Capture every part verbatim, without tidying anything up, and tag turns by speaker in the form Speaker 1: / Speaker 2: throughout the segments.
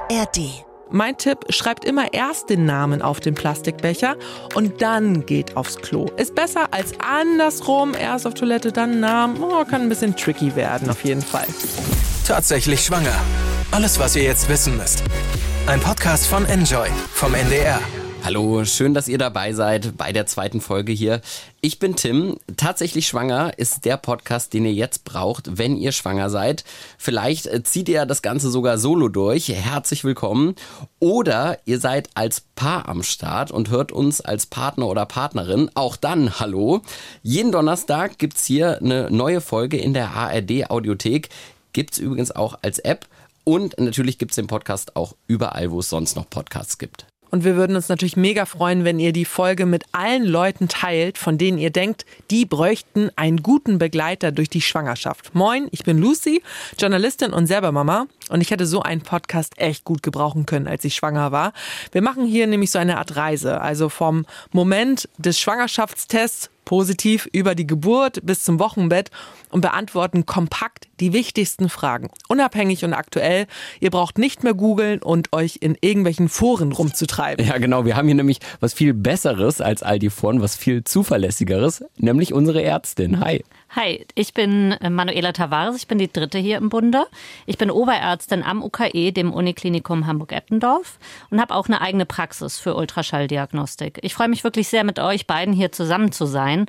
Speaker 1: R D.
Speaker 2: Mein Tipp, schreibt immer erst den Namen auf den Plastikbecher und dann geht aufs Klo. Ist besser als andersrum, erst auf Toilette, dann Namen. Oh, kann ein bisschen tricky werden, auf jeden Fall.
Speaker 3: Tatsächlich schwanger. Alles, was ihr jetzt wissen müsst. Ein Podcast von Enjoy vom N D R.
Speaker 4: Hallo, schön, dass ihr dabei seid bei der zweiten Folge hier. Ich bin Tim. Tatsächlich schwanger ist der Podcast, den ihr jetzt braucht, wenn ihr schwanger seid. Vielleicht zieht ihr das Ganze sogar solo durch. Herzlich willkommen. Oder ihr seid als Paar am Start und hört uns als Partner oder Partnerin. Auch dann hallo. Jeden Donnerstag gibt's hier eine neue Folge in der A R D-Audiothek. Gibt's übrigens auch als App. Und natürlich gibt's den Podcast auch überall, wo es sonst noch Podcasts gibt.
Speaker 2: Und wir würden uns natürlich mega freuen, wenn ihr die Folge mit allen Leuten teilt, von denen ihr denkt, die bräuchten einen guten Begleiter durch die Schwangerschaft. Moin, ich bin Lucy, Journalistin und selber Mama. Und ich hätte so einen Podcast echt gut gebrauchen können, als ich schwanger war. Wir machen hier nämlich so eine Art Reise. Also vom Moment des Schwangerschaftstests positiv über die Geburt bis zum Wochenbett und beantworten kompakt die wichtigsten Fragen. Unabhängig und aktuell. Ihr braucht nicht mehr googeln und euch in irgendwelchen Foren rumzutreiben.
Speaker 4: Ja, genau. Wir haben hier nämlich was viel Besseres als all die Foren, was viel Zuverlässigeres, nämlich unsere Ärztin. Hi.
Speaker 5: Hi, ich bin Manuela Tavares, ich bin die dritte hier im Bunde. Ich bin Oberärztin am U K E, dem Uniklinikum Hamburg-Eppendorf, und habe auch eine eigene Praxis für Ultraschalldiagnostik. Ich freue mich wirklich sehr, mit euch beiden hier zusammen zu sein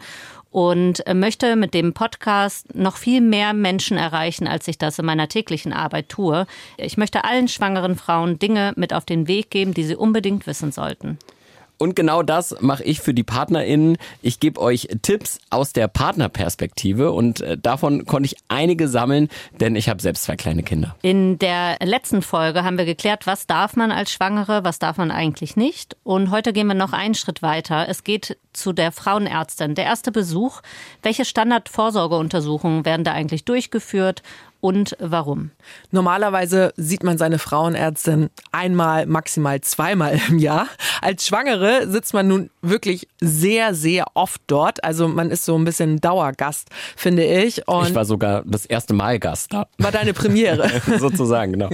Speaker 5: und möchte mit dem Podcast noch viel mehr Menschen erreichen, als ich das in meiner täglichen Arbeit tue. Ich möchte allen schwangeren Frauen Dinge mit auf den Weg geben, die sie unbedingt wissen sollten.
Speaker 4: Und genau das mache ich für die PartnerInnen. Ich gebe euch Tipps aus der Partnerperspektive und davon konnte ich einige sammeln, denn ich habe selbst zwei kleine Kinder.
Speaker 5: In der letzten Folge haben wir geklärt, was darf man als Schwangere, was darf man eigentlich nicht. Und heute gehen wir noch einen Schritt weiter. Es geht zu der Frauenärztin. Der erste Besuch. Welche Standardvorsorgeuntersuchungen werden da eigentlich durchgeführt? Und warum?
Speaker 2: Normalerweise sieht man seine Frauenärztin einmal, maximal zweimal im Jahr. Als Schwangere sitzt man nun wirklich sehr, sehr oft dort. Also man ist so ein bisschen Dauergast, finde ich. Und
Speaker 4: ich war sogar das erste Mal Gast da.
Speaker 2: War deine Premiere.
Speaker 4: Sozusagen, genau.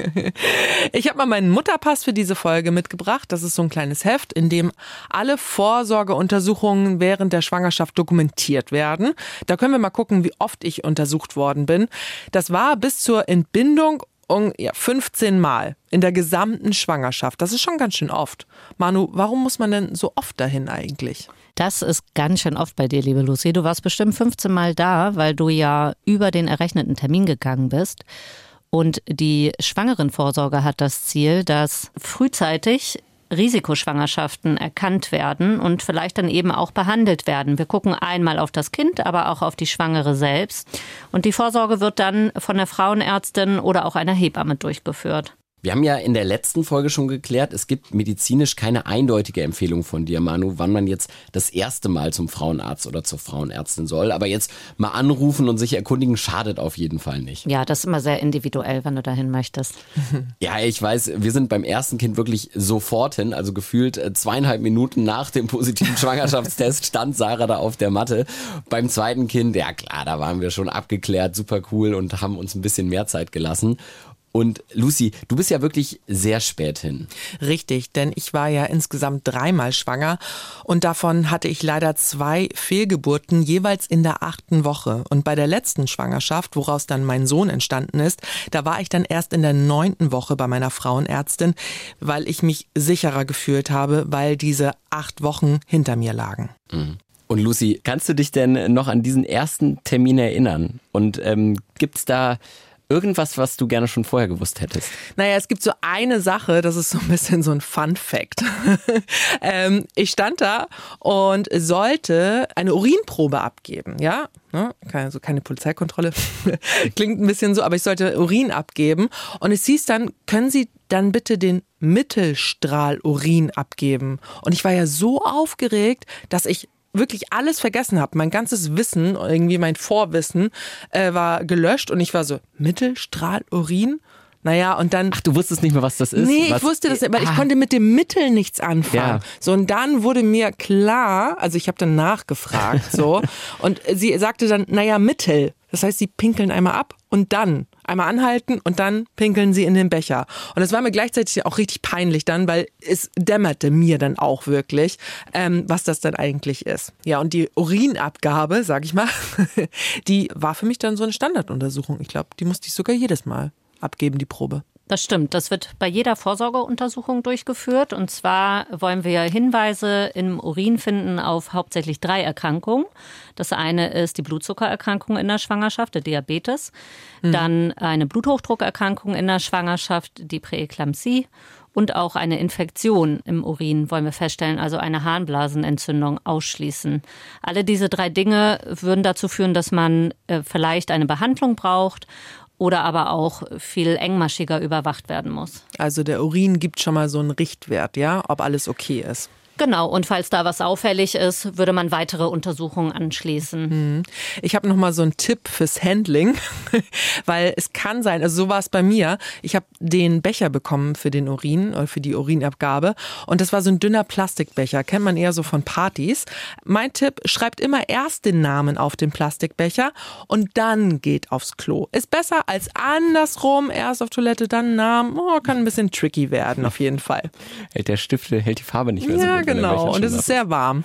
Speaker 2: Ich habe mal meinen Mutterpass für diese Folge mitgebracht. Das ist so ein kleines Heft, in dem alle Vorsorgeuntersuchungen während der Schwangerschaft dokumentiert werden. Da können wir mal gucken, wie oft ich untersucht worden bin. Das war bis zur Entbindung ja, fünfzehn Mal in der gesamten Schwangerschaft. Das ist schon ganz schön oft. Manu, warum muss man denn so oft dahin eigentlich?
Speaker 5: Das ist ganz schön oft bei dir, liebe Lucy. Du warst bestimmt fünfzehn Mal da, weil du ja über den errechneten Termin gegangen bist. Und die Schwangerenvorsorge hat das Ziel, dass frühzeitig Risikoschwangerschaften erkannt werden und vielleicht dann eben auch behandelt werden. Wir gucken einmal auf das Kind, aber auch auf die Schwangere selbst. Und die Vorsorge wird dann von der Frauenärztin oder auch einer Hebamme durchgeführt.
Speaker 4: Wir haben ja in der letzten Folge schon geklärt, es gibt medizinisch keine eindeutige Empfehlung von dir, Manu, wann man jetzt das erste Mal zum Frauenarzt oder zur Frauenärztin soll. Aber jetzt mal anrufen und sich erkundigen schadet auf jeden Fall nicht.
Speaker 5: Ja, das ist immer sehr individuell, wenn du dahin möchtest.
Speaker 4: Ja, ich weiß, wir sind beim ersten Kind wirklich sofort hin. Also gefühlt zweieinhalb Minuten nach dem positiven Schwangerschaftstest stand Sarah da auf der Matte. Beim zweiten Kind, ja klar, da waren wir schon abgeklärt, super cool und haben uns ein bisschen mehr Zeit gelassen. Und Lucy, du bist ja wirklich sehr spät hin.
Speaker 2: Richtig, denn ich war ja insgesamt dreimal schwanger und davon hatte ich leider zwei Fehlgeburten, jeweils in der achten Woche. Und bei der letzten Schwangerschaft, woraus dann mein Sohn entstanden ist, da war ich dann erst in der neunten Woche bei meiner Frauenärztin, weil ich mich sicherer gefühlt habe, weil diese acht Wochen hinter mir lagen.
Speaker 4: Mhm. Und Lucy, kannst du dich denn noch an diesen ersten Termin erinnern? Und ähm, gibt's da irgendwas, was du gerne schon vorher gewusst hättest?
Speaker 2: Naja, es gibt so eine Sache, das ist so ein bisschen so ein Fun-Fact. ähm, ich stand da und sollte eine Urinprobe abgeben, ja? Also keine Polizeikontrolle, klingt ein bisschen so, aber ich sollte Urin abgeben. Und es hieß dann, können Sie dann bitte den Mittelstrahlurin abgeben? Und ich war ja so aufgeregt, dass ich wirklich alles vergessen habe. Mein ganzes Wissen, irgendwie mein Vorwissen äh, war gelöscht und ich war so, Mittelstrahlurin? Naja, und dann...
Speaker 4: Ach, du wusstest nicht mehr, was das ist?
Speaker 2: Nee,
Speaker 4: was?
Speaker 2: ich wusste das, aber ah. ich konnte mit dem Mittel nichts anfangen. Ja. So, und dann wurde mir klar, also ich habe dann nachgefragt, so, und sie sagte dann, naja, Mittel. Das heißt, sie pinkeln einmal ab und dann. einmal anhalten und dann pinkeln sie in den Becher. Und das war mir gleichzeitig auch richtig peinlich dann, weil es dämmerte mir dann auch wirklich, ähm, was das dann eigentlich ist. Ja, und die Urinabgabe, sag ich mal, die war für mich dann so eine Standarduntersuchung. Ich glaube, die musste ich sogar jedes Mal abgeben, die Probe.
Speaker 5: Das stimmt. Das wird bei jeder Vorsorgeuntersuchung durchgeführt. Und zwar wollen wir Hinweise im Urin finden auf hauptsächlich drei Erkrankungen. Das eine ist die Blutzuckererkrankung in der Schwangerschaft, der Diabetes. Mhm. Dann eine Bluthochdruckerkrankung in der Schwangerschaft, die Präeklampsie. Und auch eine Infektion im Urin wollen wir feststellen, also eine Harnblasenentzündung ausschließen. Alle diese drei Dinge würden dazu führen, dass man äh, vielleicht eine Behandlung braucht oder aber auch viel engmaschiger überwacht werden muss.
Speaker 2: Also der Urin gibt schon mal so einen Richtwert, ja, ob alles okay ist.
Speaker 5: Genau, und falls da was auffällig ist, würde man weitere Untersuchungen anschließen.
Speaker 2: Ich habe noch mal so einen Tipp fürs Handling, weil es kann sein, also so war es bei mir, ich habe den Becher bekommen für den Urin oder für die Urinabgabe und das war so ein dünner Plastikbecher, kennt man eher so von Partys. Mein Tipp, schreibt immer erst den Namen auf den Plastikbecher und dann geht aufs Klo. Ist besser als andersrum, erst auf Toilette, dann Namen, oh, kann ein bisschen tricky werden auf jeden Fall.
Speaker 4: Hält der Stift, hält die Farbe nicht mehr so
Speaker 2: ja,
Speaker 4: gut.
Speaker 2: Genau, und es ist sehr warm.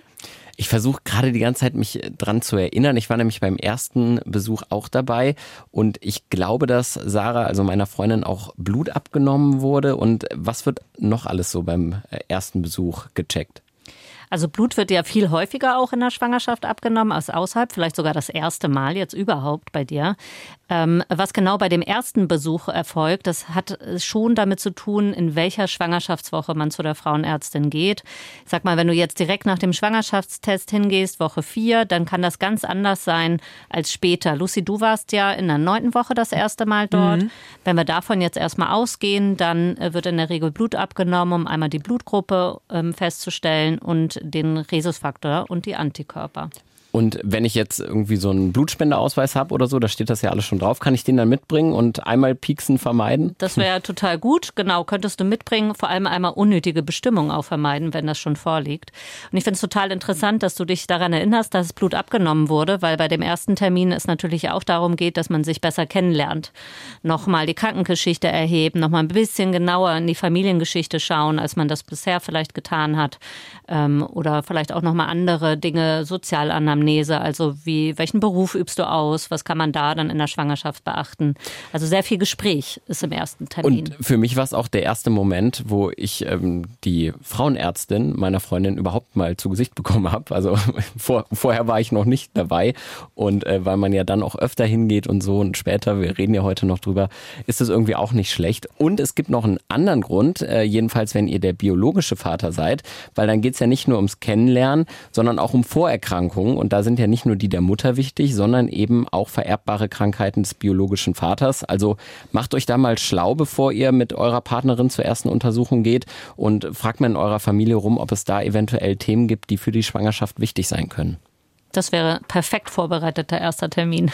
Speaker 4: Ich versuche gerade die ganze Zeit mich dran zu erinnern. Ich war nämlich beim ersten Besuch auch dabei und ich glaube, dass Sarah, also meiner Freundin, auch Blut abgenommen wurde. Und was wird noch alles so beim ersten Besuch gecheckt?
Speaker 5: Also Blut wird ja viel häufiger auch in der Schwangerschaft abgenommen als außerhalb, vielleicht sogar das erste Mal jetzt überhaupt bei dir. Ähm, was genau bei dem ersten Besuch erfolgt, das hat schon damit zu tun, in welcher Schwangerschaftswoche man zu der Frauenärztin geht. Ich sag mal, wenn du jetzt direkt nach dem Schwangerschaftstest hingehst, Woche vier, dann kann das ganz anders sein als später. Lucy, du warst ja in der neunten Woche das erste Mal dort. Mhm. Wenn wir davon jetzt erstmal ausgehen, dann wird in der Regel Blut abgenommen, um einmal die Blutgruppe ähm, festzustellen und den Rhesusfaktor und die Antikörper.
Speaker 4: Und wenn ich jetzt irgendwie so einen Blutspendeausweis habe oder so, da steht das ja alles schon drauf, kann ich den dann mitbringen und einmal Pieksen vermeiden?
Speaker 5: Das wäre total gut, genau, könntest du mitbringen, vor allem einmal unnötige Bestimmungen auch vermeiden, wenn das schon vorliegt. Und ich finde es total interessant, dass du dich daran erinnerst, dass Blut abgenommen wurde, weil bei dem ersten Termin es natürlich auch darum geht, dass man sich besser kennenlernt. Nochmal die Krankengeschichte erheben, nochmal ein bisschen genauer in die Familiengeschichte schauen, als man das bisher vielleicht getan hat. Ähm, oder vielleicht auch nochmal andere Dinge, Sozialanamnese. Also wie, welchen Beruf übst du aus? Was kann man da dann in der Schwangerschaft beachten? Also sehr viel Gespräch ist im ersten Termin.
Speaker 4: Und für mich war es auch der erste Moment, wo ich ähm, die Frauenärztin meiner Freundin überhaupt mal zu Gesicht bekommen habe. Also vor, vorher war ich noch nicht dabei. Und äh, weil man ja dann auch öfter hingeht und so und später, wir reden ja heute noch drüber, ist es irgendwie auch nicht schlecht. Und es gibt noch einen anderen Grund, äh, jedenfalls wenn ihr der biologische Vater seid, weil dann geht es ja nicht nur ums Kennenlernen, sondern auch um Vorerkrankungen. Und da sind ja nicht nur die der Mutter wichtig, sondern eben auch vererbbare Krankheiten des biologischen Vaters. Also macht euch da mal schlau, bevor ihr mit eurer Partnerin zur ersten Untersuchung geht und fragt mal in eurer Familie rum, ob es da eventuell Themen gibt, die für die Schwangerschaft wichtig sein können.
Speaker 5: Das wäre perfekt vorbereiteter erster Termin.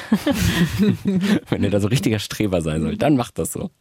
Speaker 4: Wenn ihr da so richtiger Streber sein sollt, dann macht das so.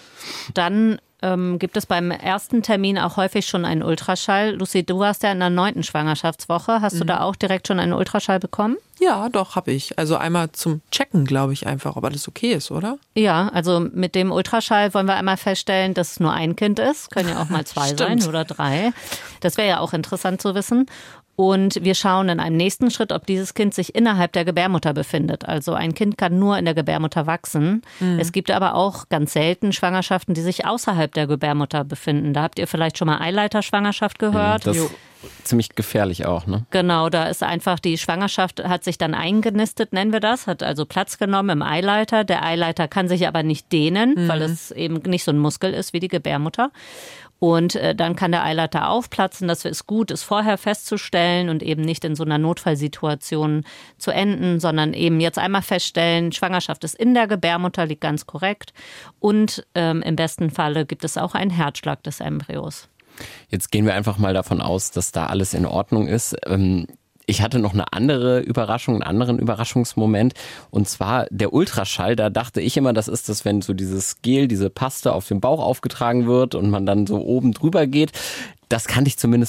Speaker 5: Dann ähm, gibt es beim ersten Termin auch häufig schon einen Ultraschall. Lucy, du warst ja in der neunten Schwangerschaftswoche. Hast mhm. du da auch direkt schon einen Ultraschall bekommen?
Speaker 2: Ja, doch, habe ich. Also einmal zum Checken, glaube ich, einfach, ob alles okay ist, oder?
Speaker 5: Ja, also mit dem Ultraschall wollen wir einmal feststellen, dass es nur ein Kind ist. Können ja auch mal zwei sein oder drei. Das wäre ja auch interessant zu wissen. Und wir schauen in einem nächsten Schritt, ob dieses Kind sich innerhalb der Gebärmutter befindet. Also ein Kind kann nur in der Gebärmutter wachsen. Mhm. Es gibt aber auch ganz selten Schwangerschaften, die sich außerhalb der Gebärmutter befinden. Da habt ihr vielleicht schon mal Eileiterschwangerschaft gehört.
Speaker 4: Das ist ziemlich gefährlich auch, ne?
Speaker 5: Genau, da ist einfach die Schwangerschaft hat sich dann eingenistet, nennen wir das, hat also Platz genommen im Eileiter. Der Eileiter kann sich aber nicht dehnen, mhm. weil es eben nicht so ein Muskel ist wie die Gebärmutter. Und äh, dann kann der Eileiter aufplatzen. Das ist gut, es vorher festzustellen und eben nicht in so einer Notfallsituation zu enden, sondern eben jetzt einmal feststellen, Schwangerschaft ist in der Gebärmutter, liegt ganz korrekt. Und ähm, im besten Falle gibt es auch einen Herzschlag des Embryos.
Speaker 4: Jetzt gehen wir einfach mal davon aus, dass da alles in Ordnung ist. Ähm Ich hatte noch eine andere Überraschung, einen anderen Überraschungsmoment, und zwar der Ultraschall. Da dachte ich immer, das ist das, wenn so dieses Gel, diese Paste auf den Bauch aufgetragen wird und man dann so oben drüber geht. Das kannte ich zumindest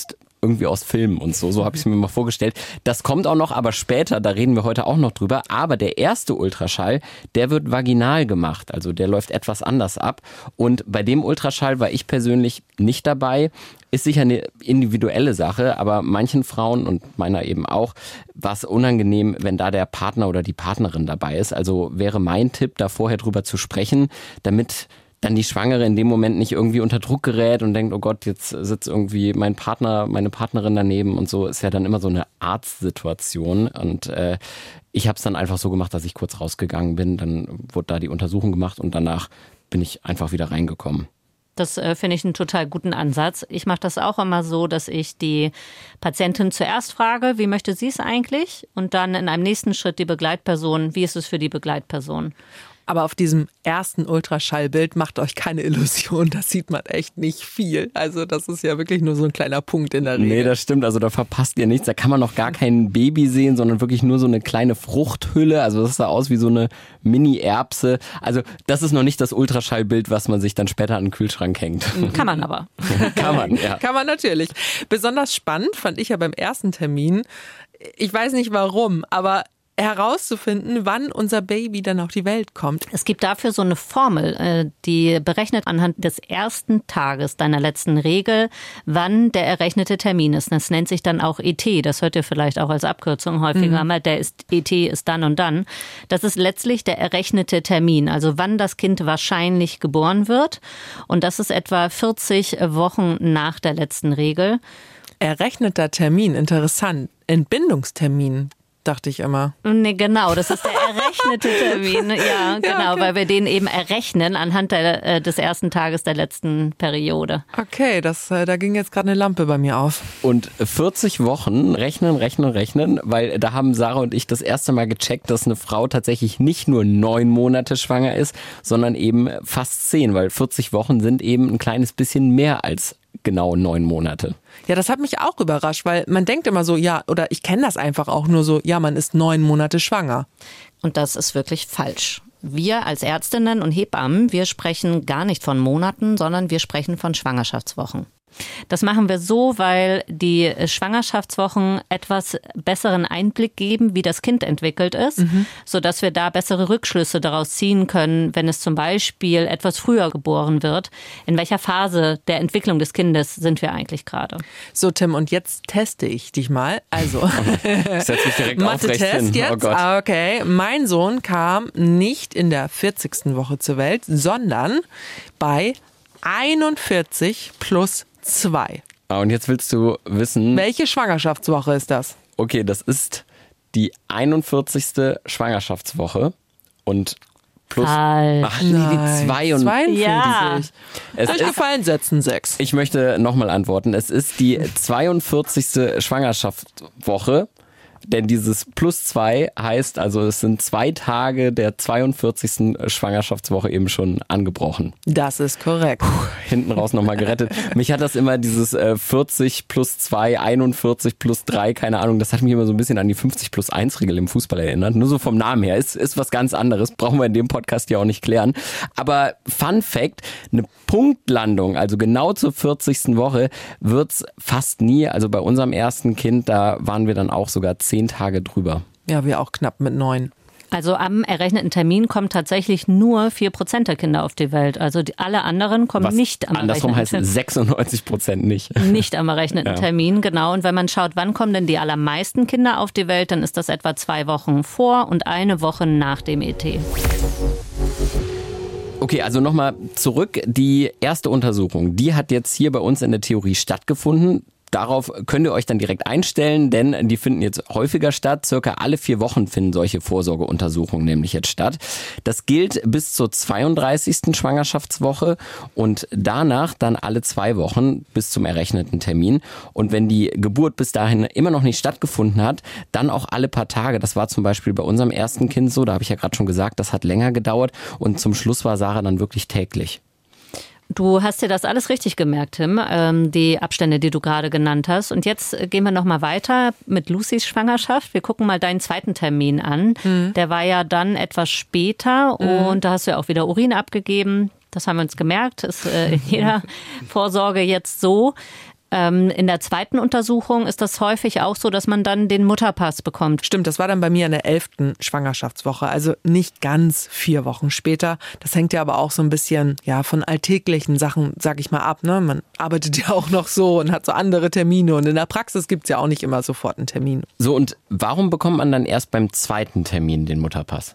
Speaker 4: irgendwie aus Filmen und so. So habe ich es mir mal vorgestellt. Das kommt auch noch, aber später, da reden wir heute auch noch drüber. Aber der erste Ultraschall, der wird vaginal gemacht. Also der läuft etwas anders ab. Und bei dem Ultraschall war ich persönlich nicht dabei. Ist sicher eine individuelle Sache, aber manchen Frauen und meiner eben auch, war es unangenehm, wenn da der Partner oder die Partnerin dabei ist. Also wäre mein Tipp, da vorher drüber zu sprechen, damit dann die Schwangere in dem Moment nicht irgendwie unter Druck gerät und denkt, oh Gott, jetzt sitzt irgendwie mein Partner, meine Partnerin daneben und so. Ist ja dann immer so eine Arztsituation. Und äh, ich habe es dann einfach so gemacht, dass ich kurz rausgegangen bin. Dann wurde da die Untersuchung gemacht und danach bin ich einfach wieder reingekommen.
Speaker 5: Das äh, finde ich einen total guten Ansatz. Ich mache das auch immer so, dass ich die Patientin zuerst frage, wie möchte sie es eigentlich? Und dann in einem nächsten Schritt die Begleitperson, wie ist es für die Begleitperson?
Speaker 2: Aber auf diesem ersten Ultraschallbild macht euch keine Illusion, da sieht man echt nicht viel. Also das ist ja wirklich nur so ein kleiner Punkt in der Regel.
Speaker 4: Nee, das stimmt, also da verpasst ihr nichts. Da kann man noch gar kein Baby sehen, sondern wirklich nur so eine kleine Fruchthülle. Also das sah aus wie so eine Mini-Erbse. Also das ist noch nicht das Ultraschallbild, was man sich dann später an den Kühlschrank hängt.
Speaker 5: Kann man aber.
Speaker 4: Kann man, ja.
Speaker 2: Kann man natürlich. Besonders spannend fand ich ja beim ersten Termin, ich weiß nicht warum, aber herauszufinden, wann unser Baby dann auf die Welt kommt.
Speaker 5: Es gibt dafür so eine Formel, die berechnet anhand des ersten Tages deiner letzten Regel, wann der errechnete Termin ist. Das nennt sich dann auch E T. Das hört ihr vielleicht auch als Abkürzung häufiger mal. Der ist, E T ist dann und dann. Das ist letztlich der errechnete Termin, also wann das Kind wahrscheinlich geboren wird. Und das ist etwa vierzig Wochen nach der letzten Regel.
Speaker 2: Errechneter Termin, interessant. Entbindungstermin. Dachte ich immer.
Speaker 5: Nee, genau, das ist der errechnete Termin. Ja, genau, ja, okay. Weil wir den eben errechnen anhand der, des ersten Tages der letzten Periode.
Speaker 2: Okay, das, da ging jetzt gerade eine Lampe bei mir auf.
Speaker 4: Und vierzig Wochen rechnen, rechnen, rechnen, weil da haben Sarah und ich das erste Mal gecheckt, dass eine Frau tatsächlich nicht nur neun Monate schwanger ist, sondern eben fast zehn, weil vierzig Wochen sind eben ein kleines bisschen mehr als genau neun Monate.
Speaker 2: Ja, das hat mich auch überrascht, weil man denkt immer so, ja, oder ich kenne das einfach auch nur so, ja, man ist neun Monate schwanger.
Speaker 5: Und das ist wirklich falsch. Wir als Ärztinnen und Hebammen, wir sprechen gar nicht von Monaten, sondern wir sprechen von Schwangerschaftswochen. Das machen wir so, weil die Schwangerschaftswochen etwas besseren Einblick geben, wie das Kind entwickelt ist, mhm. sodass wir da bessere Rückschlüsse daraus ziehen können, wenn es zum Beispiel etwas früher geboren wird. In welcher Phase der Entwicklung des Kindes sind wir eigentlich gerade?
Speaker 2: So, Tim, und jetzt teste ich dich mal. Also,
Speaker 4: setz mich direkt aufrecht hin.
Speaker 2: Jetzt.
Speaker 4: Oh Gott.
Speaker 2: Okay, mein Sohn kam nicht in der vierzigsten Woche zur Welt, sondern bei einundvierzig plus zwei.
Speaker 4: Ah, und jetzt willst du wissen...
Speaker 2: Welche Schwangerschaftswoche ist das?
Speaker 4: Okay, das ist die einundvierzigste Schwangerschaftswoche und plus...
Speaker 5: Falsch.
Speaker 4: Ach nee, die zweiundvierzig.
Speaker 2: zweiundvierzig.
Speaker 5: Ja.
Speaker 4: Es
Speaker 2: Durchgefallen, setzen sechs.
Speaker 4: Ich möchte nochmal antworten. Es ist die zweiundvierzigste Schwangerschaftswoche. Denn dieses plus zwei heißt, also es sind zwei Tage der zweiundvierzigsten Schwangerschaftswoche eben schon angebrochen.
Speaker 2: Das ist korrekt.
Speaker 4: Puh, hinten raus nochmal gerettet. Mich hat das immer dieses äh, vierzig plus zwei, einundvierzig plus drei, keine Ahnung, das hat mich immer so ein bisschen an die fünfzig plus eins Regel im Fußball erinnert. Nur so vom Namen her. Ist, ist was ganz anderes. Brauchen wir in dem Podcast ja auch nicht klären. Aber Fun Fact, eine Punktlandung, also genau zur vierzigsten Woche, wird's fast nie. Also bei unserem ersten Kind, da waren wir dann auch sogar zehn Tage drüber.
Speaker 2: Ja, wir auch knapp mit neun.
Speaker 5: Also am errechneten Termin kommen tatsächlich nur vier Prozent der Kinder auf die Welt. Also die, alle anderen kommen
Speaker 4: Was
Speaker 5: nicht am
Speaker 4: andersrum
Speaker 5: errechneten
Speaker 4: heißt sechsundneunzig Prozent nicht.
Speaker 5: Nicht am errechneten
Speaker 4: Ja.
Speaker 5: Termin, genau. Und wenn man schaut, wann kommen denn die allermeisten Kinder auf die Welt, dann ist das etwa zwei Wochen vor und eine Woche nach dem E T.
Speaker 4: Okay, also nochmal zurück. Die erste Untersuchung, die hat jetzt hier bei uns in der Theorie stattgefunden. Darauf könnt ihr euch dann direkt einstellen, denn die finden jetzt häufiger statt. Circa alle vier Wochen finden solche Vorsorgeuntersuchungen nämlich jetzt statt. Das gilt bis zur zweiunddreißigsten Schwangerschaftswoche und danach dann alle zwei Wochen bis zum errechneten Termin. Und wenn die Geburt bis dahin immer noch nicht stattgefunden hat, dann auch alle paar Tage. Das war zum Beispiel bei unserem ersten Kind so, da habe ich ja gerade schon gesagt, das hat länger gedauert und zum Schluss war Sarah dann wirklich täglich.
Speaker 5: Du hast dir das alles richtig gemerkt, Tim, ähm, die Abstände, die du gerade genannt hast. Und jetzt gehen wir noch mal weiter mit Lucys Schwangerschaft. Wir gucken mal deinen zweiten Termin an. Mhm. Der war ja dann etwas später mhm. und da hast du ja auch wieder Urin abgegeben. Das haben wir uns gemerkt, ist äh, in jeder Vorsorge jetzt so. Ähm, in der zweiten Untersuchung ist das häufig auch so, dass man dann den Mutterpass bekommt.
Speaker 2: Stimmt, das war dann bei mir in der elften Schwangerschaftswoche, also nicht ganz vier Wochen später. Das hängt ja aber auch so ein bisschen ja von alltäglichen Sachen, sag ich mal, ab. Ne? Man arbeitet ja auch noch so und hat so andere Termine und in der Praxis gibt's ja auch nicht immer sofort einen Termin.
Speaker 4: So, und warum bekommt man dann erst beim zweiten Termin den Mutterpass?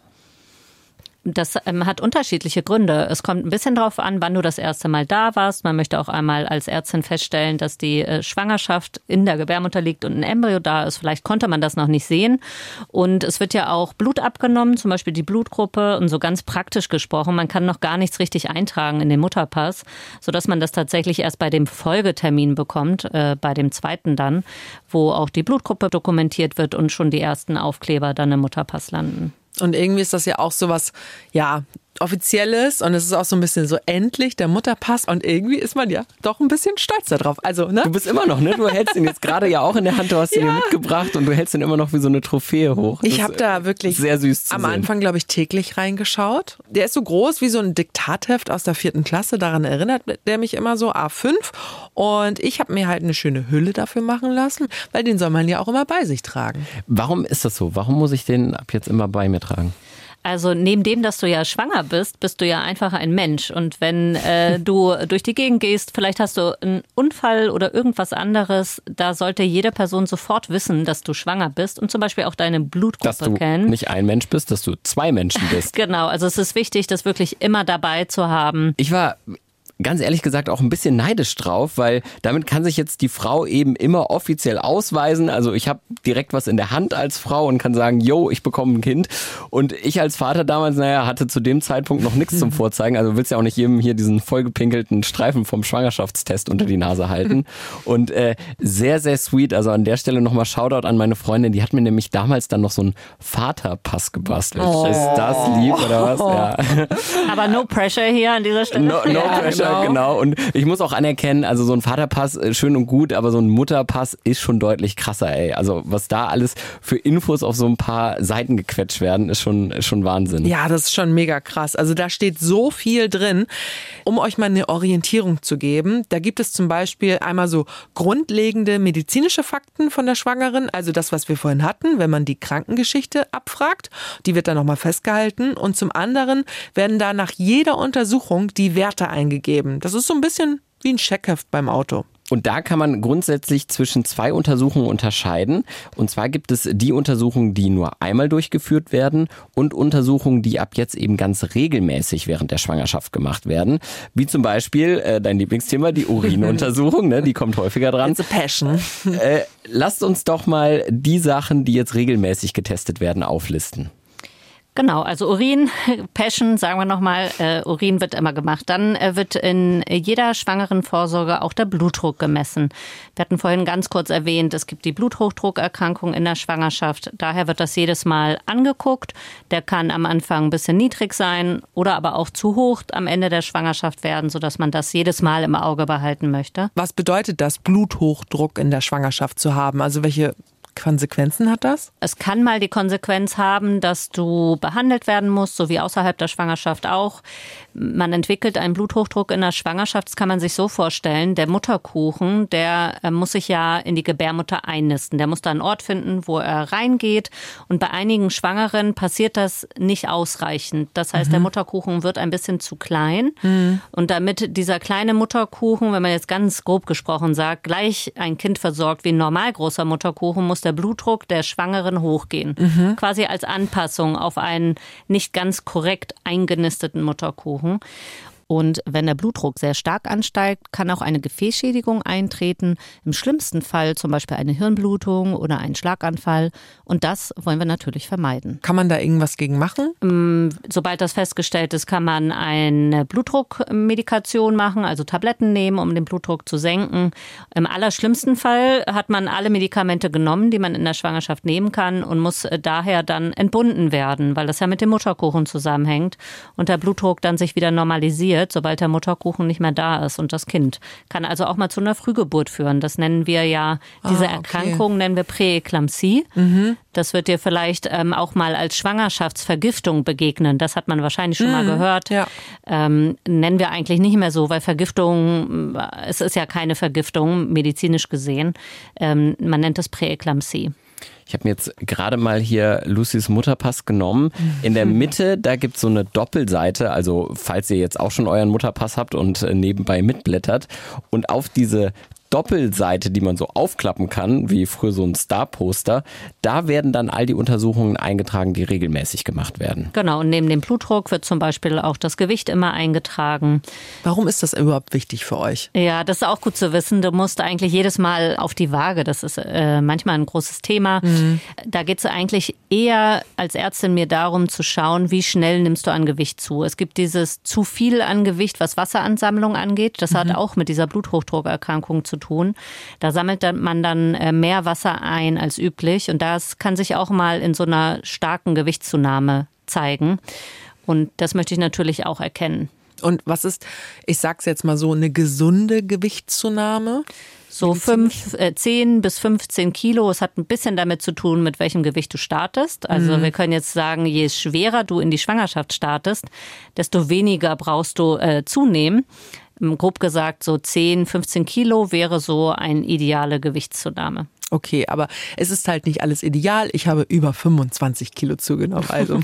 Speaker 5: Das ähm, hat unterschiedliche Gründe. Es kommt ein bisschen drauf an, wann du das erste Mal da warst. Man möchte auch einmal als Ärztin feststellen, dass die äh, Schwangerschaft in der Gebärmutter liegt und ein Embryo da ist. Vielleicht konnte man das noch nicht sehen. Und es wird ja auch Blut abgenommen, zum Beispiel die Blutgruppe. Und so ganz praktisch gesprochen, man kann noch gar nichts richtig eintragen in den Mutterpass, sodass man das tatsächlich erst bei dem Folgetermin bekommt, äh, bei dem zweiten dann, wo auch die Blutgruppe dokumentiert wird und schon die ersten Aufkleber dann im Mutterpass landen.
Speaker 2: Und irgendwie ist das ja auch so was, ja, Offizielles und es ist auch so ein bisschen so endlich der Mutterpass und irgendwie ist man ja doch ein bisschen stolz darauf. Also, ne?
Speaker 4: Du bist immer noch, ne? Du hältst ihn jetzt gerade ja auch in der Hand, du hast ihn
Speaker 2: ja.
Speaker 4: dir mitgebracht und du hältst ihn immer noch wie so eine Trophäe hoch. Das
Speaker 2: ich habe da wirklich
Speaker 4: sehr süß zu
Speaker 2: am
Speaker 4: sehen.
Speaker 2: Anfang, glaube ich, täglich reingeschaut. Der ist so groß wie so ein Diktatheft aus der vierten Klasse, daran erinnert der mich immer so, A fünf. Und ich habe mir halt eine schöne Hülle dafür machen lassen, weil den soll man ja auch immer bei sich tragen.
Speaker 4: Warum ist das so? Warum muss ich den ab jetzt immer bei mir tragen?
Speaker 5: Also neben dem, dass du ja schwanger bist, bist du ja einfach ein Mensch. Und wenn äh, du durch die Gegend gehst, vielleicht hast du einen Unfall oder irgendwas anderes, da sollte jede Person sofort wissen, dass du schwanger bist und zum Beispiel auch deine Blutgruppe
Speaker 4: dass du
Speaker 5: kennen.
Speaker 4: Nicht ein Mensch bist, dass du zwei Menschen bist.
Speaker 5: Genau, also es ist wichtig, das wirklich immer dabei zu haben.
Speaker 4: Ich war ganz ehrlich gesagt auch ein bisschen neidisch drauf, weil damit kann sich jetzt die Frau eben immer offiziell ausweisen. Also ich habe direkt was in der Hand als Frau und kann sagen, yo, ich bekomme ein Kind. Und ich als Vater damals, naja, hatte zu dem Zeitpunkt noch nichts zum Vorzeigen. Also du willst ja auch nicht jedem hier diesen vollgepinkelten Streifen vom Schwangerschaftstest unter die Nase halten. Und äh, sehr, sehr sweet. Also an der Stelle nochmal Shoutout an meine Freundin. Die hat mir nämlich damals dann noch so einen Vaterpass gebastelt. Oh. Ist das lieb oder was? Ja.
Speaker 5: Aber no pressure hier an dieser Stelle.
Speaker 4: No, no
Speaker 5: ja.
Speaker 4: pressure. Genau. genau. Und ich muss auch anerkennen, also so ein Vaterpass, schön und gut, aber so ein Mutterpass ist schon deutlich krasser, ey. Also was da alles für Infos auf so ein paar Seiten gequetscht werden, ist schon, ist schon Wahnsinn.
Speaker 2: Ja, das ist schon mega krass. Also da steht so viel drin, um euch mal eine Orientierung zu geben. Da gibt es zum Beispiel einmal so grundlegende medizinische Fakten von der Schwangeren, also das, was wir vorhin hatten, wenn man die Krankengeschichte abfragt. Die wird dann nochmal festgehalten. Und zum anderen werden da nach jeder Untersuchung die Werte eingegeben. Das ist so ein bisschen wie ein Checkheft beim Auto.
Speaker 4: Und da kann man grundsätzlich zwischen zwei Untersuchungen unterscheiden. Und zwar gibt es die Untersuchungen, die nur einmal durchgeführt werden und Untersuchungen, die ab jetzt eben ganz regelmäßig während der Schwangerschaft gemacht werden. Wie zum Beispiel äh, dein Lieblingsthema, die Urinuntersuchung, ne? Die kommt häufiger dran.
Speaker 2: It's a passion.
Speaker 4: Äh, lasst uns doch mal die Sachen, die jetzt regelmäßig getestet werden, auflisten.
Speaker 5: Genau, also Urin, Passion, sagen wir nochmal, äh, Urin wird immer gemacht. Dann äh, wird in jeder schwangeren Vorsorge auch der Blutdruck gemessen. Wir hatten vorhin ganz kurz erwähnt, es gibt die Bluthochdruckerkrankung in der Schwangerschaft. Daher wird das jedes Mal angeguckt. Der kann am Anfang ein bisschen niedrig sein oder aber auch zu hoch am Ende der Schwangerschaft werden, sodass man das jedes Mal im Auge behalten möchte.
Speaker 2: Was bedeutet das, Bluthochdruck in der Schwangerschaft zu haben? Also welche Konsequenzen hat das?
Speaker 5: Es kann mal die Konsequenz haben, dass du behandelt werden musst, so wie außerhalb der Schwangerschaft auch. Man entwickelt einen Bluthochdruck in der Schwangerschaft, das kann man sich so vorstellen. Der Mutterkuchen, der muss sich ja in die Gebärmutter einnisten. Der muss da einen Ort finden, wo er reingeht. Und bei einigen Schwangeren passiert das nicht ausreichend. Das heißt, mhm. der Mutterkuchen wird ein bisschen zu klein. Mhm. Und damit dieser kleine Mutterkuchen, wenn man jetzt ganz grob gesprochen sagt, gleich ein Kind versorgt wie ein normal großer Mutterkuchen, muss der Blutdruck der Schwangeren hochgehen. Mhm. Quasi als Anpassung auf einen nicht ganz korrekt eingenisteten Mutterkuchen. Und wenn der Blutdruck sehr stark ansteigt, kann auch eine Gefäßschädigung eintreten. Im schlimmsten Fall zum Beispiel eine Hirnblutung oder ein Schlaganfall. Und das wollen wir natürlich vermeiden.
Speaker 2: Kann man da irgendwas gegen machen?
Speaker 5: Sobald das festgestellt ist, kann man eine Blutdruckmedikation machen, also Tabletten nehmen, um den Blutdruck zu senken. Im allerschlimmsten Fall hat man alle Medikamente genommen, die man in der Schwangerschaft nehmen kann und muss daher dann entbunden werden, weil das ja mit dem Mutterkuchen zusammenhängt und der Blutdruck dann sich wieder normalisiert. passiert, sobald der Mutterkuchen nicht mehr da ist und das Kind. Kann also auch mal zu einer Frühgeburt führen. Das nennen wir ja, diese
Speaker 2: ah, okay.
Speaker 5: Erkrankung nennen wir Präeklampsie. Mhm. Das wird dir vielleicht ähm, auch mal als Schwangerschaftsvergiftung begegnen. Das hat man wahrscheinlich schon mhm. mal gehört. Ja. Ähm, nennen wir eigentlich nicht mehr so, weil Vergiftung, es ist ja keine Vergiftung, medizinisch gesehen. Ähm, man nennt es Präeklampsie.
Speaker 4: Ich habe mir jetzt gerade mal hier Lucys Mutterpass genommen. In der Mitte, da gibt es so eine Doppelseite, also falls ihr jetzt auch schon euren Mutterpass habt und nebenbei mitblättert. Und auf diese Doppelseite, die man so aufklappen kann, wie früher so ein Star-Poster, da werden dann all die Untersuchungen eingetragen, die regelmäßig gemacht werden.
Speaker 5: Genau, und neben dem Blutdruck wird zum Beispiel auch das Gewicht immer eingetragen.
Speaker 2: Warum ist das überhaupt wichtig für euch?
Speaker 5: Ja, das ist auch gut zu wissen. Du musst eigentlich jedes Mal auf die Waage. Das ist äh, manchmal ein großes Thema. Mhm. Da geht es eigentlich eher als Ärztin mir darum zu schauen, wie schnell nimmst du an Gewicht zu. Es gibt dieses zu viel an Gewicht, was Wasseransammlung angeht. Das mhm. hat auch mit dieser Bluthochdruckerkrankung zu tun. Da sammelt man dann mehr Wasser ein als üblich und das kann sich auch mal in so einer starken Gewichtszunahme zeigen. Und das möchte ich natürlich auch erkennen.
Speaker 2: Und was ist, ich sag's jetzt mal so, eine gesunde Gewichtszunahme?
Speaker 5: So fünf, äh, zehn bis fünfzehn Kilo. Es hat ein bisschen damit zu tun, mit welchem Gewicht du startest. Also mhm. wir können jetzt sagen, je schwerer du in die Schwangerschaft startest, desto weniger brauchst du äh, zunehmen. Grob gesagt, so zehn, fünfzehn Kilo wäre so eine ideale Gewichtszunahme.
Speaker 2: Okay, aber es ist halt nicht alles ideal. Ich habe über fünfundzwanzig Kilo zugenommen, also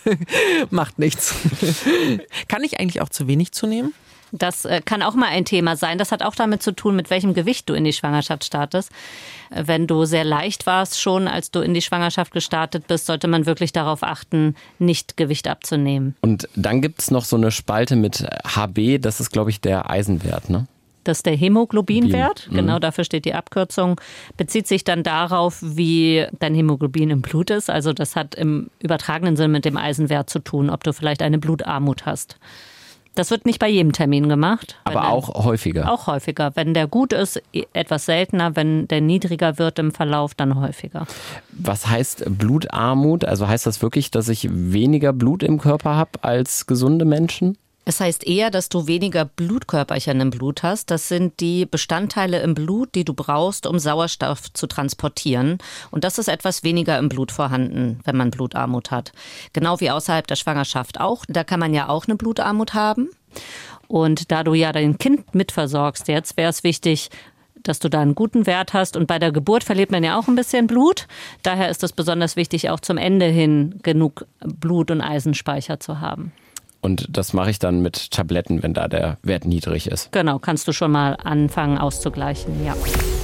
Speaker 2: macht nichts. Kann ich eigentlich auch zu wenig zunehmen?
Speaker 5: Das kann auch mal ein Thema sein. Das hat auch damit zu tun, mit welchem Gewicht du in die Schwangerschaft startest. Wenn du sehr leicht warst schon, als du in die Schwangerschaft gestartet bist, sollte man wirklich darauf achten, nicht Gewicht abzunehmen.
Speaker 4: Und dann gibt es noch so eine Spalte mit H B, das ist, glaube ich, der Eisenwert, ne?
Speaker 5: Das ist der Hämoglobinwert, mhm. genau, dafür steht die Abkürzung, bezieht sich dann darauf, wie dein Hämoglobin im Blut ist. Also das hat im übertragenen Sinn mit dem Eisenwert zu tun, ob du vielleicht eine Blutarmut hast. Das wird nicht bei jedem Termin gemacht.
Speaker 4: Aber der, auch häufiger.
Speaker 5: Auch häufiger. Wenn der gut ist, etwas seltener. Wenn der niedriger wird im Verlauf, dann häufiger.
Speaker 4: Was heißt Blutarmut? Also heißt das wirklich, dass ich weniger Blut im Körper habe als gesunde Menschen?
Speaker 5: Es heißt eher, dass du weniger Blutkörperchen im Blut hast. Das sind die Bestandteile im Blut, die du brauchst, um Sauerstoff zu transportieren. Und das ist etwas weniger im Blut vorhanden, wenn man Blutarmut hat. Genau wie außerhalb der Schwangerschaft auch. Da kann man ja auch eine Blutarmut haben. Und da du ja dein Kind mitversorgst jetzt, wäre es wichtig, dass du da einen guten Wert hast. Und bei der Geburt verliert man ja auch ein bisschen Blut. Daher ist es besonders wichtig, auch zum Ende hin genug Blut- und Eisenspeicher zu haben.
Speaker 4: Und das mache ich dann mit Tabletten, wenn da der Wert niedrig ist.
Speaker 5: Genau, kannst du schon mal anfangen auszugleichen, ja.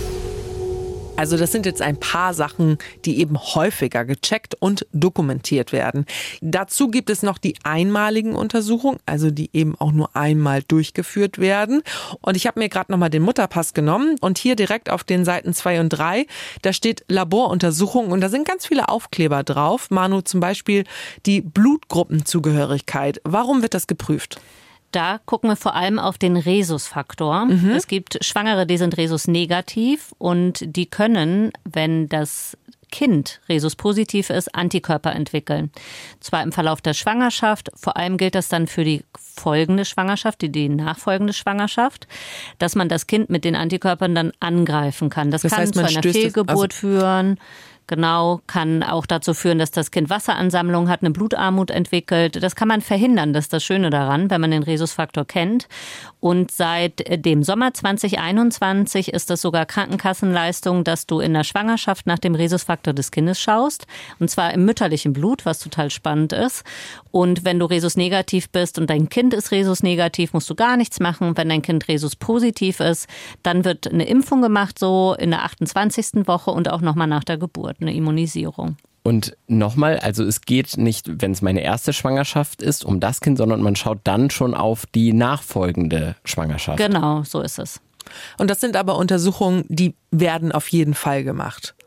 Speaker 2: Also das sind jetzt ein paar Sachen, die eben häufiger gecheckt und dokumentiert werden. Dazu gibt es noch die einmaligen Untersuchungen, also die eben auch nur einmal durchgeführt werden. Und ich habe mir gerade nochmal den Mutterpass genommen und hier direkt auf den Seiten zwei und drei, da steht Laboruntersuchung und da sind ganz viele Aufkleber drauf. Manu, zum Beispiel die Blutgruppenzugehörigkeit. Warum wird das geprüft?
Speaker 5: Da gucken wir vor allem auf den Rhesusfaktor. Mhm. Es gibt Schwangere, die sind Rhesus-negativ und die können, wenn das Kind Rhesus-positiv ist, Antikörper entwickeln. Zwar im Verlauf der Schwangerschaft, vor allem gilt das dann für die folgende Schwangerschaft, die, die nachfolgende Schwangerschaft, dass man das Kind mit den Antikörpern dann angreifen kann. Das, das kann heißt, zu einer Fehlgeburt also führen. Genau, kann auch dazu führen, dass das Kind Wasseransammlung hat, eine Blutarmut entwickelt. Das kann man verhindern, das ist das Schöne daran, wenn man den Rhesusfaktor kennt. Und seit dem Sommer zwanzig einundzwanzig ist das sogar Krankenkassenleistung, dass du in der Schwangerschaft nach dem Rhesusfaktor des Kindes schaust. Und zwar im mütterlichen Blut, was total spannend ist. Und wenn du Rhesus-negativ bist und dein Kind ist Rhesus-negativ, musst du gar nichts machen. Wenn dein Kind Rhesus-positiv ist, dann wird eine Impfung gemacht, so in der achtundzwanzigsten Woche und auch nochmal nach der Geburt. Eine Immunisierung.
Speaker 4: Und nochmal, also es geht nicht, wenn es meine erste Schwangerschaft ist, um das Kind, sondern man schaut dann schon auf die nachfolgende Schwangerschaft.
Speaker 5: Genau, so ist es.
Speaker 2: Und das sind aber Untersuchungen, die werden auf jeden Fall gemacht.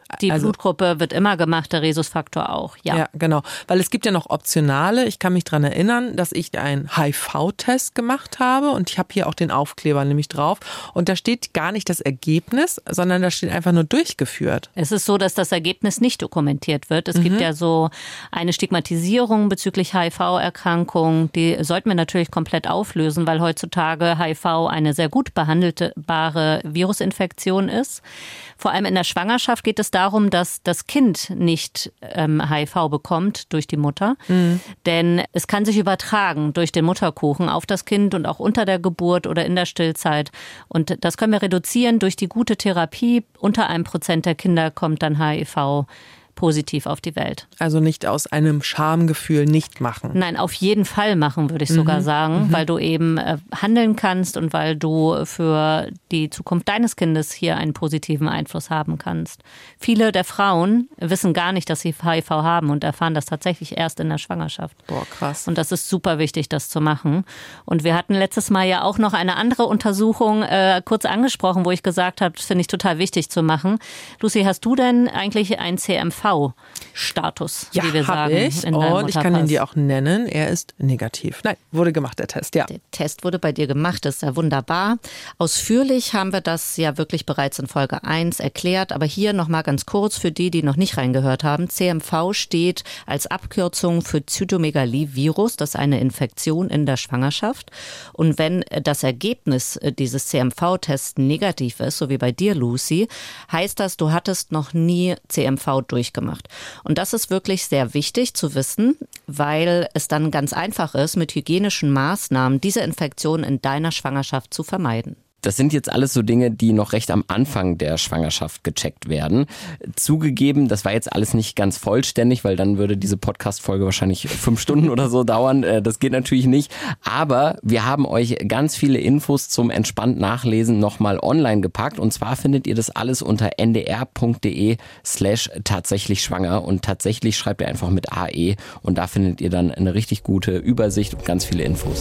Speaker 5: Die
Speaker 2: also,
Speaker 5: Blutgruppe wird immer gemacht, der Rhesusfaktor auch, ja.
Speaker 2: Ja, genau. Weil es gibt ja noch optionale. Ich kann mich daran erinnern, dass ich einen H I V-Test gemacht habe und ich habe hier auch den Aufkleber nämlich drauf. Und da steht gar nicht das Ergebnis, sondern da steht einfach nur durchgeführt.
Speaker 5: Es ist so, dass das Ergebnis nicht dokumentiert wird. Es
Speaker 2: Mhm.
Speaker 5: gibt ja so eine Stigmatisierung bezüglich H I V-Erkrankung. Die sollten wir natürlich komplett auflösen, weil heutzutage H I V eine sehr gut behandelbare Virusinfektion ist. Vor allem in der Schwangerschaft geht es darum, dass das Kind nicht ähm, H I V bekommt durch die Mutter. Mhm. Denn es kann sich übertragen durch den Mutterkuchen auf das Kind und auch unter der Geburt oder in der Stillzeit. Und das können wir reduzieren durch die gute Therapie. Unter einem Prozent der Kinder kommt dann H I V positiv auf die Welt.
Speaker 2: Also nicht aus einem Schamgefühl nicht machen.
Speaker 5: Nein, auf jeden Fall machen, würde ich sogar
Speaker 2: Mhm.
Speaker 5: sagen,
Speaker 2: Mhm.
Speaker 5: weil du eben äh, handeln kannst und weil du für die Zukunft deines Kindes hier einen positiven Einfluss haben kannst. Viele der Frauen wissen gar nicht, dass sie H I V haben und erfahren das tatsächlich erst in der Schwangerschaft.
Speaker 2: Boah, krass.
Speaker 5: Und das ist super wichtig, das zu machen. Und wir hatten letztes Mal ja auch noch eine andere Untersuchung äh, kurz angesprochen, wo ich gesagt habe, das finde ich total wichtig zu machen. Lucy, hast du denn eigentlich ein C M V-Status,
Speaker 2: Ja,
Speaker 5: wie wir
Speaker 2: habe
Speaker 5: sagen?
Speaker 2: ich.
Speaker 5: in deinem
Speaker 2: Und ich kann ihn
Speaker 5: Mutterpass?
Speaker 2: dir auch nennen. Er ist negativ. Nein, wurde gemacht, der Test, ja.
Speaker 1: Der Test wurde bei dir gemacht, das ist ja wunderbar. Ausführlich haben wir das ja wirklich bereits in Folge eins erklärt, aber hier nochmal ganz kurz für die, die noch nicht reingehört haben. C M V steht als Abkürzung für Zytomegalie-Virus, das ist eine Infektion in der Schwangerschaft. Und wenn das Ergebnis dieses C M V-Tests negativ ist, so wie bei dir, Lucy, heißt das, du hattest noch nie C M V durchgemacht. Und das ist wirklich sehr wichtig zu wissen, weil es dann ganz einfach ist, mit hygienischen Maßnahmen diese Infektion in deiner Schwangerschaft zu vermeiden.
Speaker 4: Das sind jetzt alles so Dinge, die noch recht am Anfang der Schwangerschaft gecheckt werden. Zugegeben, das war jetzt alles nicht ganz vollständig, weil dann würde diese Podcast-Folge wahrscheinlich fünf Stunden oder so dauern. Das geht natürlich nicht. Aber wir haben euch ganz viele Infos zum entspannt Nachlesen nochmal online gepackt. Und zwar findet ihr das alles unter ndr.de slash tatsächlich schwanger. Und tatsächlich schreibt ihr einfach mit A E. Und da findet ihr dann eine richtig gute Übersicht und ganz viele Infos.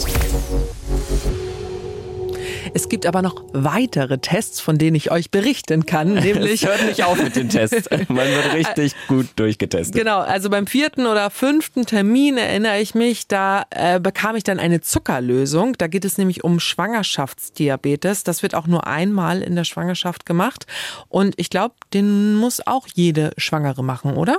Speaker 2: Es gibt aber noch weitere Tests, von denen ich euch berichten kann, nämlich...
Speaker 4: Es hört nicht auf mit den Tests. Man wird richtig gut durchgetestet.
Speaker 2: Genau, also beim vierten oder fünften Termin erinnere ich mich, da äh, bekam ich dann eine Zuckerlösung. Da geht es nämlich um Schwangerschaftsdiabetes. Das wird auch nur einmal in der Schwangerschaft gemacht. Und ich glaube, den muss auch jede Schwangere machen, oder?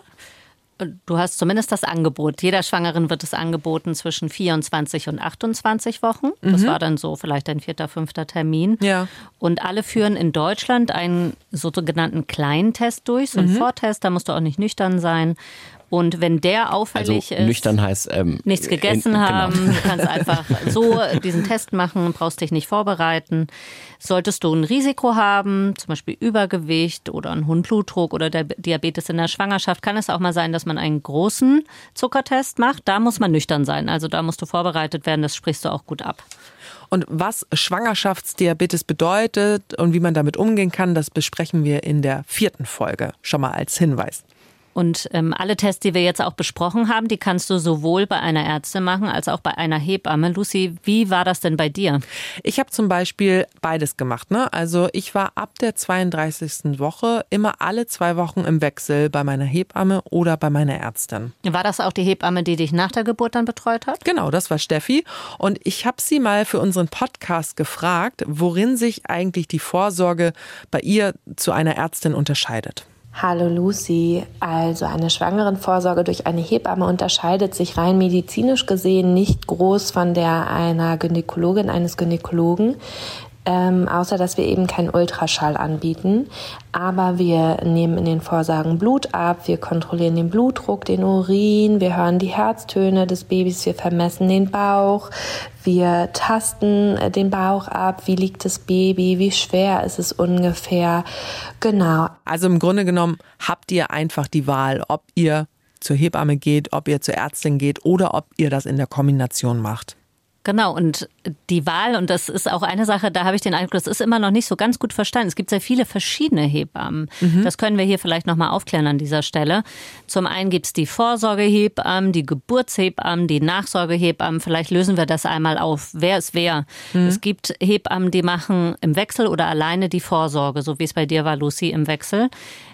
Speaker 5: Du hast zumindest das Angebot. Jeder Schwangeren wird es angeboten zwischen vierundzwanzig und achtundzwanzig Wochen. Das
Speaker 2: Mhm.
Speaker 5: war dann so vielleicht ein vierter, fünfter Termin.
Speaker 2: Ja.
Speaker 5: Und alle führen in Deutschland einen sogenannten kleinen Test durch, so einen
Speaker 2: Mhm.
Speaker 5: Vortest, da musst du auch nicht nüchtern sein. Und wenn der auffällig
Speaker 4: Also
Speaker 5: ist,
Speaker 4: nüchtern heißt ähm,
Speaker 5: nichts gegessen
Speaker 4: in,
Speaker 5: haben,
Speaker 4: genau.
Speaker 5: du kannst einfach so diesen Test machen, brauchst dich nicht vorbereiten. Solltest du ein Risiko haben, zum Beispiel Übergewicht oder einen hohen Blutdruck oder der Diabetes in der Schwangerschaft, kann es auch mal sein, dass man einen großen Zuckertest macht. Da muss man nüchtern sein, also da musst du vorbereitet werden, das sprichst du auch gut ab.
Speaker 2: Und was Schwangerschaftsdiabetes bedeutet und wie man damit umgehen kann, das besprechen wir in der vierten Folge. Schon mal als Hinweis.
Speaker 5: Und ähm, alle Tests, die wir jetzt auch besprochen haben, die kannst du sowohl bei einer Ärztin machen als auch bei einer Hebamme. Lucy, wie war das denn bei dir?
Speaker 2: Ich habe zum Beispiel beides gemacht. Ne? Also ich war ab der zweiunddreißigsten Woche immer alle zwei Wochen im Wechsel bei meiner Hebamme oder bei meiner Ärztin.
Speaker 5: War das auch die Hebamme, die dich nach der Geburt dann betreut hat?
Speaker 2: Genau, das war Steffi. Und ich habe sie mal für unseren Podcast gefragt, worin sich eigentlich die Vorsorge bei ihr zu einer Ärztin unterscheidet.
Speaker 6: Hallo Lucy, also eine Schwangerenvorsorge durch eine Hebamme unterscheidet sich rein medizinisch gesehen nicht groß von der einer Gynäkologin, eines Gynäkologen. Ähm, außer dass wir eben keinen Ultraschall anbieten. Aber wir nehmen in den Vorsorgen Blut ab, wir kontrollieren den Blutdruck, den Urin, wir hören die Herztöne des Babys, wir vermessen den Bauch, wir tasten den Bauch ab, wie liegt das Baby, wie schwer ist es ungefähr. Genau.
Speaker 2: Also im Grunde genommen habt ihr einfach die Wahl, ob ihr zur Hebamme geht, ob ihr zur Ärztin geht oder ob ihr das in der Kombination macht.
Speaker 5: Genau, und die Wahl, und das ist auch eine Sache, da habe ich den Eindruck, das ist immer noch nicht so ganz gut verstanden. Es gibt sehr viele verschiedene Hebammen. Mhm. Das können wir hier vielleicht nochmal aufklären an dieser Stelle. Zum einen gibt es die Vorsorgehebammen, die Geburtshebammen, die Nachsorgehebammen. Vielleicht lösen wir das einmal auf. Wer ist wer? Mhm. Es gibt Hebammen, die machen im Wechsel oder alleine die Vorsorge, so wie es bei dir war, Lucy, im Wechsel.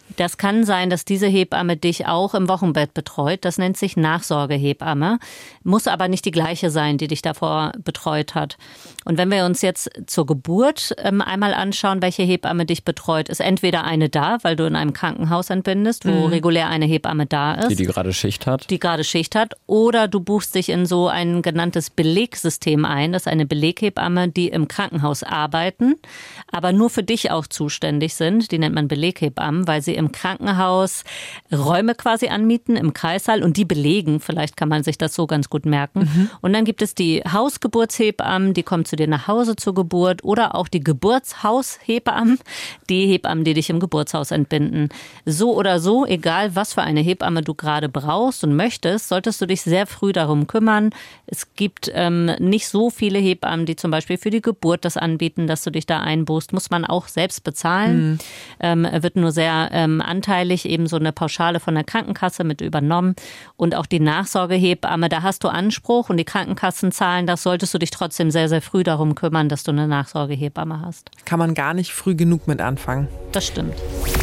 Speaker 5: Das kann sein, dass diese Hebamme dich auch im Wochenbett betreut. Das nennt sich Nachsorgehebamme. Muss aber nicht die gleiche sein, die dich davor betreut hat. Und wenn wir uns jetzt zur Geburt ähm, einmal anschauen, welche Hebamme dich betreut, ist entweder eine da, weil du in einem Krankenhaus entbindest, wo mhm. regulär eine Hebamme da ist.
Speaker 4: Die, die gerade Schicht hat.
Speaker 5: Die gerade Schicht hat. Oder du buchst dich in so ein genanntes Belegsystem ein. Das ist eine Beleghebamme, die im Krankenhaus arbeiten, aber nur für dich auch zuständig sind. Die nennt man Beleghebammen, weil sie im Krankenhaus Räume quasi anmieten im Kreissaal und die belegen. Vielleicht kann man sich das so ganz gut merken. Mhm. Und dann gibt es die Hausgeburtshebammen, die kommen zu dir nach Hause zur Geburt, oder auch die Geburtshaushebammen, die Hebammen, die dich im Geburtshaus entbinden. So oder so, egal was für eine Hebamme du gerade brauchst und möchtest, solltest du dich sehr früh darum kümmern. Es gibt ähm, nicht so viele Hebammen, die zum Beispiel für die Geburt das anbieten, dass du dich da einbuchst. Muss man auch selbst bezahlen. Mhm. Ähm, wird nur sehr ähm, anteilig eben so eine Pauschale von der Krankenkasse mit übernommen. Und auch die Nachsorgehebamme, da hast du Anspruch und die Krankenkassen zahlen das, solltest du dich trotzdem sehr, sehr früh darum kümmern, dass du eine Nachsorgehebamme hast.
Speaker 2: Kann man gar nicht früh genug mit anfangen.
Speaker 5: Das stimmt.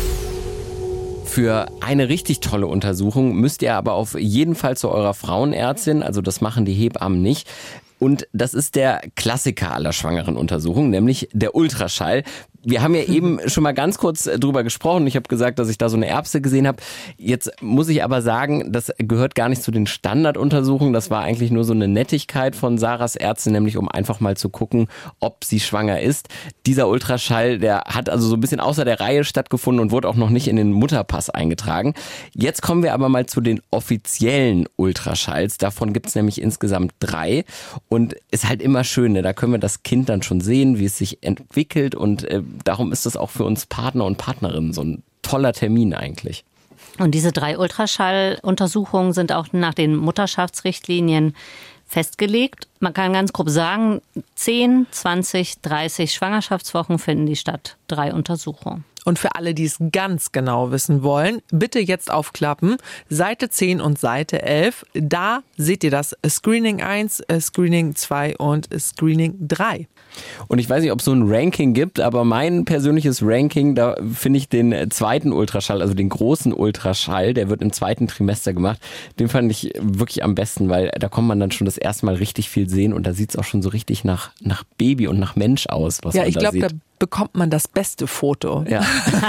Speaker 4: Für eine richtig tolle Untersuchung müsst ihr aber auf jeden Fall zu eurer Frauenärztin, also das machen die Hebammen nicht. Und das ist der Klassiker aller schwangeren Untersuchungen, nämlich der Ultraschall. Wir haben ja eben schon mal ganz kurz drüber gesprochen. Ich habe gesagt, dass ich da so eine Erbse gesehen habe. Jetzt muss ich aber sagen, das gehört gar nicht zu den Standarduntersuchungen. Das war eigentlich nur so eine Nettigkeit von Sarahs Ärztin, nämlich um einfach mal zu gucken, ob sie schwanger ist. Dieser Ultraschall, der hat also so ein bisschen außer der Reihe stattgefunden und wurde auch noch nicht in den Mutterpass eingetragen. Jetzt kommen wir aber mal zu den offiziellen Ultraschalls. Davon gibt es nämlich insgesamt drei. Und ist halt immer schön, ne? Da können wir das Kind dann schon sehen, wie es sich entwickelt, und äh, darum ist das auch für uns Partner und Partnerinnen so ein toller Termin eigentlich.
Speaker 5: Und diese drei Ultraschalluntersuchungen sind auch nach den Mutterschaftsrichtlinien festgelegt. Man kann ganz grob sagen, zehn, zwanzig, dreißig Schwangerschaftswochen finden die statt. Drei Untersuchungen.
Speaker 2: Und für alle, die es ganz genau wissen wollen, bitte jetzt aufklappen. Seite zehn und Seite elf. Da seht ihr das Screening eins, Screening zwei und Screening drei.
Speaker 4: Und ich weiß nicht, ob es so ein Ranking gibt, aber mein persönliches Ranking, da finde ich den zweiten Ultraschall, also den großen Ultraschall, der wird im zweiten Trimester gemacht. Den fand ich wirklich am besten, weil da kommt man dann schon das erste Mal richtig viel sehen und da sieht es auch schon so richtig nach, nach Baby und nach Mensch aus, was
Speaker 2: ja,
Speaker 4: man
Speaker 2: ich
Speaker 4: da
Speaker 2: glaub,
Speaker 4: sieht.
Speaker 2: Da bekommt man das beste Foto.
Speaker 4: Ja.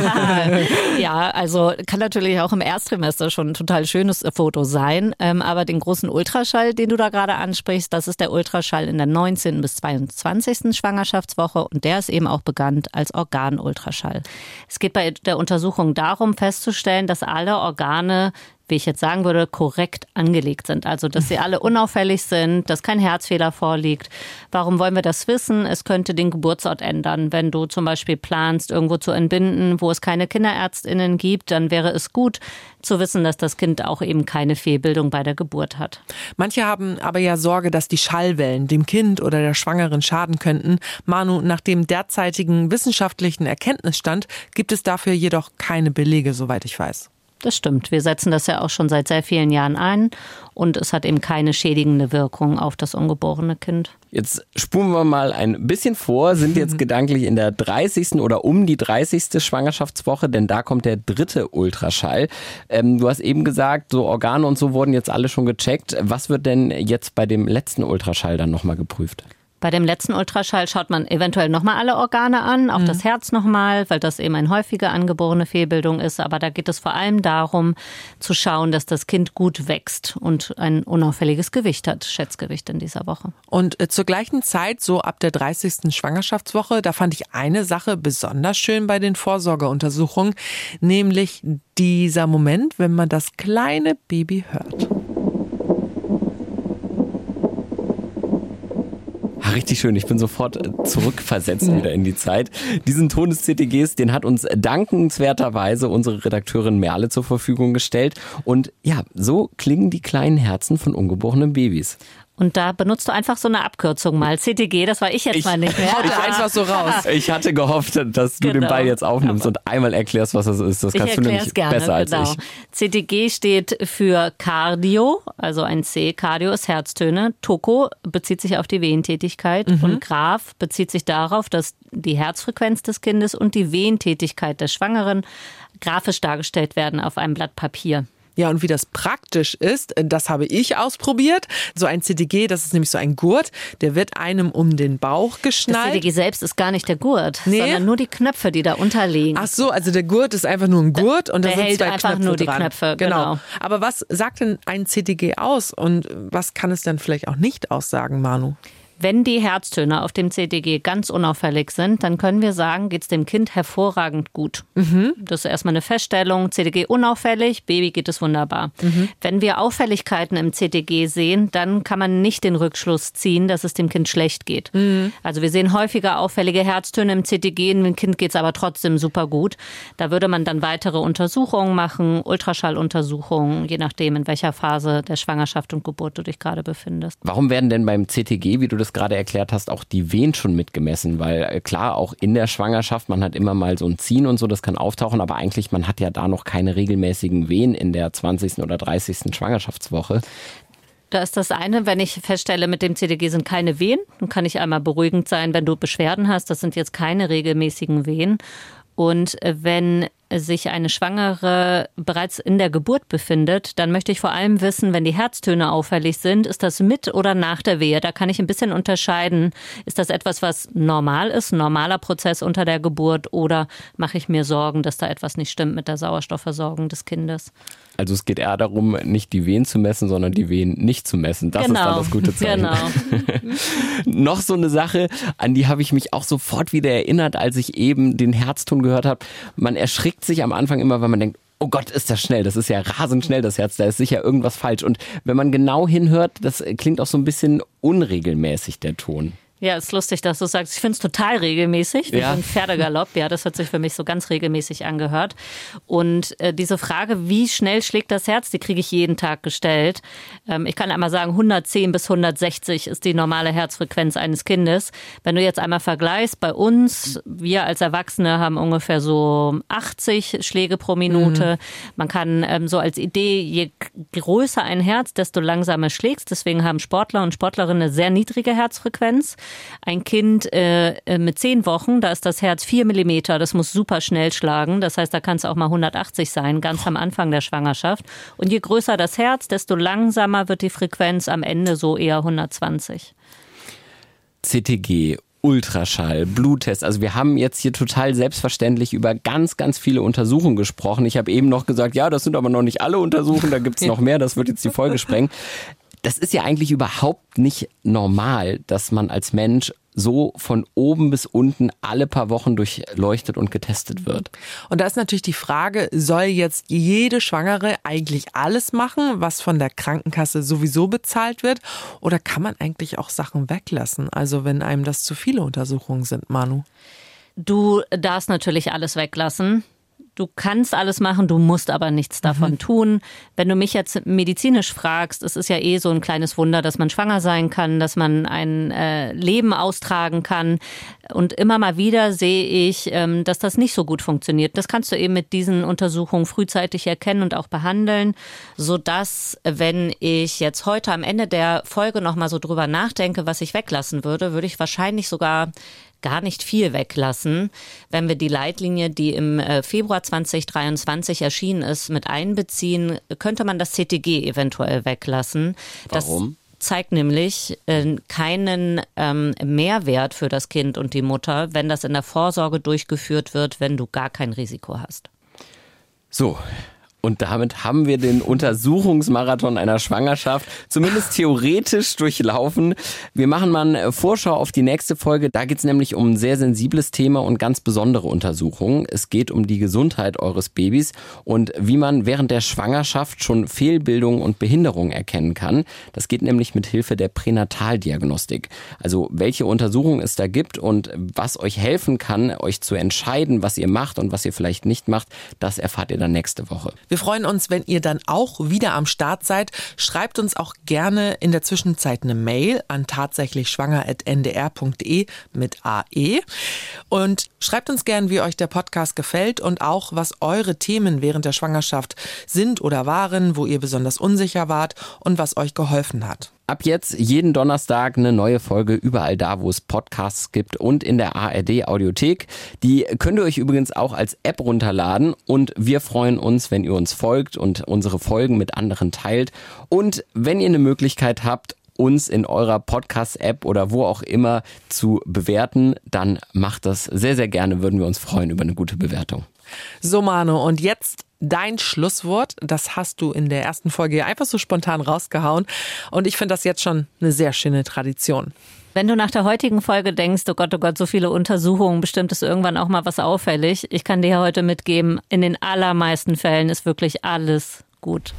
Speaker 1: Ja, also kann natürlich auch im Ersttrimester schon ein total schönes Foto sein. Ähm, aber den großen Ultraschall, den du da gerade ansprichst, das ist der Ultraschall in der neunzehnten bis zweiundzwanzigsten Schwangerschaftswoche und der ist eben auch bekannt als Organultraschall. Es geht bei der Untersuchung darum, festzustellen, dass alle Organe, wie ich jetzt sagen würde, korrekt angelegt sind. Also, dass sie alle unauffällig sind, dass kein Herzfehler vorliegt. Warum wollen wir das wissen? Es könnte den Geburtsort ändern. Wenn du zum Beispiel planst, irgendwo zu entbinden, wo es keine KinderärztInnen gibt, dann wäre es gut zu wissen, dass das Kind auch eben keine Fehlbildung bei der Geburt hat.
Speaker 2: Manche haben aber ja Sorge, dass die Schallwellen dem Kind oder der Schwangeren schaden könnten. Manu, nach dem derzeitigen wissenschaftlichen Erkenntnisstand gibt es dafür jedoch keine Belege, soweit ich weiß.
Speaker 5: Das stimmt. Wir setzen das ja auch schon seit sehr vielen Jahren ein und es hat eben keine schädigende Wirkung auf das ungeborene Kind.
Speaker 4: Jetzt spulen wir mal ein bisschen vor, sind jetzt gedanklich in der dreißigsten oder um die dreißigste Schwangerschaftswoche, denn da kommt der dritte Ultraschall. Ähm, du hast eben gesagt, so Organe und so wurden jetzt alle schon gecheckt. Was wird denn jetzt bei dem letzten Ultraschall dann nochmal geprüft?
Speaker 5: Bei dem letzten Ultraschall schaut man eventuell nochmal alle Organe an, auch mhm. das Herz nochmal, weil das eben eine häufige angeborene Fehlbildung ist. Aber da geht es vor allem darum, zu schauen, dass das Kind gut wächst und ein unauffälliges Gewicht hat, Schätzgewicht in dieser Woche.
Speaker 2: Und äh, zur gleichen Zeit, so ab der dreißigsten Schwangerschaftswoche, da fand ich eine Sache besonders schön bei den Vorsorgeuntersuchungen, nämlich dieser Moment, wenn man das kleine Baby hört.
Speaker 4: Richtig schön, ich bin sofort zurückversetzt wieder in die Zeit. Diesen Ton des C T Gs, den hat uns dankenswerterweise unsere Redakteurin Merle zur Verfügung gestellt. Und ja, so klingen die kleinen Herzen von ungeborenen Babys.
Speaker 5: Und da benutzt du einfach so eine Abkürzung mal. C T G, das war ich jetzt
Speaker 4: Ich-
Speaker 5: mal nicht mehr.
Speaker 2: Haut einfach so raus.
Speaker 4: Ich hatte gehofft, dass du
Speaker 5: Genau.
Speaker 4: den Ball jetzt aufnimmst und einmal erklärst, was das ist. Das
Speaker 5: Ich
Speaker 4: kannst du
Speaker 5: erkläre
Speaker 4: nämlich
Speaker 5: es gerne,
Speaker 4: besser als
Speaker 5: genau.
Speaker 4: ich.
Speaker 5: C T G steht für Cardio, also ein C, Cardio ist Herztöne. Toko bezieht sich auf die Wehentätigkeit und Graph bezieht sich darauf, dass die Herzfrequenz des Kindes und die Wehentätigkeit des Schwangeren graphisch dargestellt werden auf einem Blatt Papier.
Speaker 2: Ja, und wie das praktisch ist, das habe ich ausprobiert. So ein C T G, das ist nämlich so ein Gurt, der wird einem um den Bauch
Speaker 5: Das C T
Speaker 2: geschnallt.
Speaker 5: G selbst ist gar nicht der Gurt,
Speaker 2: Nee.
Speaker 5: sondern nur die Knöpfe, die da unterliegen.
Speaker 2: Ach so, also der Gurt ist einfach nur ein Gurt und da
Speaker 5: Der
Speaker 2: sind
Speaker 5: hält
Speaker 2: zwei
Speaker 5: einfach
Speaker 2: Knöpfe
Speaker 5: nur die
Speaker 2: dran.
Speaker 5: Knöpfe, genau.
Speaker 2: Aber was sagt denn ein C T G aus und was kann es dann vielleicht auch nicht aussagen, Manu?
Speaker 5: Wenn die Herztöne auf dem C T G ganz unauffällig sind, dann können wir sagen, geht es dem Kind hervorragend gut.
Speaker 2: Mhm.
Speaker 5: Das ist erstmal eine Feststellung. C T G unauffällig, Baby geht es wunderbar.
Speaker 2: Mhm.
Speaker 5: Wenn wir Auffälligkeiten im C T G sehen, dann kann man nicht den Rückschluss ziehen, dass es dem Kind schlecht geht.
Speaker 2: Mhm.
Speaker 5: Also wir sehen häufiger auffällige Herztöne im C T G, dem Kind geht es aber trotzdem super gut. Da würde man dann weitere Untersuchungen machen, Ultraschalluntersuchungen, je nachdem, in welcher Phase der Schwangerschaft und Geburt du dich gerade befindest.
Speaker 4: Warum werden denn beim C T G, wie du das gerade erklärt hast, auch die Wehen schon mitgemessen? Weil äh, klar, auch in der Schwangerschaft, man hat immer mal so ein Ziehen und so, das kann auftauchen, aber eigentlich, man hat ja da noch keine regelmäßigen Wehen in der zwanzigsten oder dreißigsten Schwangerschaftswoche.
Speaker 5: Da ist das eine, wenn ich feststelle, mit dem C T G sind keine Wehen, dann kann ich einmal beruhigend sein, wenn du Beschwerden hast. Das sind jetzt keine regelmäßigen Wehen. Und wenn sich eine Schwangere bereits in der Geburt befindet, dann möchte ich vor allem wissen, wenn die Herztöne auffällig sind, ist das mit oder nach der Wehe? Da kann ich ein bisschen unterscheiden. Ist das etwas, was normal ist, ein normaler Prozess unter der Geburt, oder mache ich mir Sorgen, dass da etwas nicht stimmt mit der Sauerstoffversorgung des Kindes?
Speaker 4: Also es geht eher darum, nicht die Wehen zu messen, sondern die Wehen nicht zu messen. Das
Speaker 5: Genau,
Speaker 4: ist dann das gute Zeichen.
Speaker 5: genau.
Speaker 4: Noch so eine Sache, an die habe ich mich auch sofort wieder erinnert, als ich eben den Herzton gehört habe. Man erschrickt sich am Anfang immer, weil man denkt, oh Gott, ist das schnell, das ist ja rasend schnell, das Herz, da ist sicher irgendwas falsch. Und wenn man genau hinhört, das klingt auch so ein bisschen unregelmäßig, der Ton.
Speaker 5: Ja, ist lustig, dass du sagst, ich finde es total regelmäßig, wie
Speaker 4: Ja.
Speaker 5: so ein Pferdegalopp. Ja, das hat sich für mich so ganz regelmäßig angehört. Und äh, diese Frage, wie schnell schlägt das Herz, die kriege ich jeden Tag gestellt. Ähm, ich kann einmal sagen, hundertzehn bis hundertsechzig ist die normale Herzfrequenz eines Kindes. Wenn du jetzt einmal vergleichst, bei uns, wir als Erwachsene haben ungefähr so achtzig Schläge pro Minute. Mhm. Man kann ähm, so als Idee, je größer ein Herz, desto langsamer schlägst. Deswegen haben Sportler und Sportlerinnen eine sehr niedrige Herzfrequenz. Ein Kind äh, mit zehn Wochen, da ist das Herz vier Millimeter, das muss super schnell schlagen. Das heißt, da kann es auch mal hundertachtzig sein, ganz am Anfang der Schwangerschaft. Und je größer das Herz, desto langsamer wird die Frequenz, am Ende so eher hundertzwanzig.
Speaker 4: C T G, Ultraschall, Bluttest. Also wir haben jetzt hier total selbstverständlich über ganz, ganz viele Untersuchungen gesprochen. Ich habe eben noch gesagt, ja, das sind aber noch nicht alle Untersuchungen, da gibt es noch mehr, das wird jetzt die Folge sprengen. Das ist ja eigentlich überhaupt nicht normal, dass man als Mensch so von oben bis unten alle paar Wochen durchleuchtet und getestet wird.
Speaker 2: Und da ist natürlich die Frage, soll jetzt jede Schwangere eigentlich alles machen, was von der Krankenkasse sowieso bezahlt wird? Oder kann man eigentlich auch Sachen weglassen? Also wenn einem das zu viele Untersuchungen sind, Manu?
Speaker 5: Du darfst natürlich alles weglassen. Du kannst alles machen, du musst aber nichts davon mhm. tun. Wenn du mich jetzt medizinisch fragst, es ist ja eh so ein kleines Wunder, dass man schwanger sein kann, dass man ein äh, Leben austragen kann. Und immer mal wieder sehe ich, ähm, dass das nicht so gut funktioniert. Das kannst du eben mit diesen Untersuchungen frühzeitig erkennen und auch behandeln, sodass, wenn ich jetzt heute am Ende der Folge nochmal so drüber nachdenke, was ich weglassen würde, würde ich wahrscheinlich sogar gar nicht viel weglassen. Wenn wir die Leitlinie, die im Februar zwanzig dreiundzwanzig erschienen ist, mit einbeziehen, könnte man das C T G eventuell weglassen.
Speaker 4: Warum?
Speaker 5: Das zeigt nämlich äh, keinen ähm, Mehrwert für das Kind und die Mutter, wenn das in der Vorsorge durchgeführt wird, wenn du gar kein Risiko hast.
Speaker 4: So. Und damit haben wir den Untersuchungsmarathon einer Schwangerschaft zumindest theoretisch durchlaufen. Wir machen mal eine Vorschau auf die nächste Folge. Da geht es nämlich um ein sehr sensibles Thema und ganz besondere Untersuchungen. Es geht um die Gesundheit eures Babys und wie man während der Schwangerschaft schon Fehlbildungen und Behinderungen erkennen kann. Das geht nämlich mit Hilfe der Pränataldiagnostik. Also welche Untersuchungen es da gibt und was euch helfen kann, euch zu entscheiden, was ihr macht und was ihr vielleicht nicht macht, das erfahrt ihr dann nächste Woche.
Speaker 2: Wir freuen uns, wenn ihr dann auch wieder am Start seid. Schreibt uns auch gerne in der Zwischenzeit eine Mail an tatsächlich schwanger at n d r punkt d e mit A E und schreibt uns gern, wie euch der Podcast gefällt und auch, was eure Themen während der Schwangerschaft sind oder waren, wo ihr besonders unsicher wart und was euch geholfen hat.
Speaker 4: Ab jetzt jeden Donnerstag eine neue Folge überall da, wo es Podcasts gibt und in der A R D Audiothek. Die könnt ihr euch übrigens auch als App runterladen und wir freuen uns, wenn ihr uns folgt und unsere Folgen mit anderen teilt. Und wenn ihr eine Möglichkeit habt, uns in eurer Podcast-App oder wo auch immer zu bewerten, dann macht das sehr, sehr gerne. Würden wir uns freuen über eine gute Bewertung.
Speaker 2: So, Manu, und jetzt dein Schlusswort. Das hast du in der ersten Folge einfach so spontan rausgehauen. Und ich finde das jetzt schon eine sehr schöne Tradition.
Speaker 5: Wenn du nach der heutigen Folge denkst, oh Gott, oh Gott, so viele Untersuchungen, bestimmt ist irgendwann auch mal was auffällig. Ich kann dir heute mitgeben, in den allermeisten Fällen ist wirklich alles gut.